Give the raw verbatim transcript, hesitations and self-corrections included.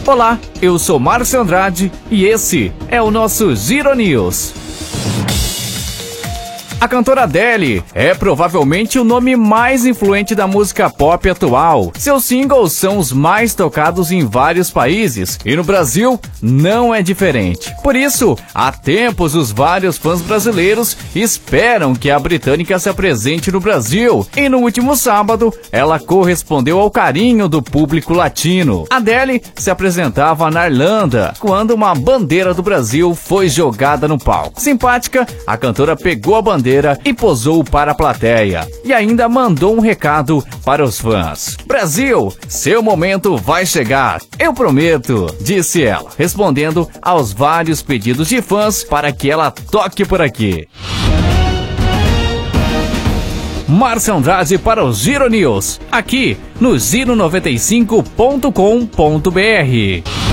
Olá, eu sou Márcio Andrade e esse é o nosso Giro News. A cantora Adele é provavelmente o nome mais influente da música pop atual. Seus singles são os mais tocados em vários países e no Brasil não é diferente. Por isso, há tempos os vários fãs brasileiros esperam que a britânica se apresente no Brasil e no último sábado ela correspondeu ao carinho do público latino. Adele se apresentava na Irlanda quando uma bandeira do Brasil foi jogada no palco. Simpática, a cantora pegou a bandeira e posou para a plateia. E ainda mandou um recado para os fãs. Brasil, seu momento vai chegar. Eu prometo, disse ela, respondendo aos vários pedidos de fãs para que ela toque por aqui. Márcio Andrade para o Giro News, aqui no giro noventa e cinco ponto com ponto br.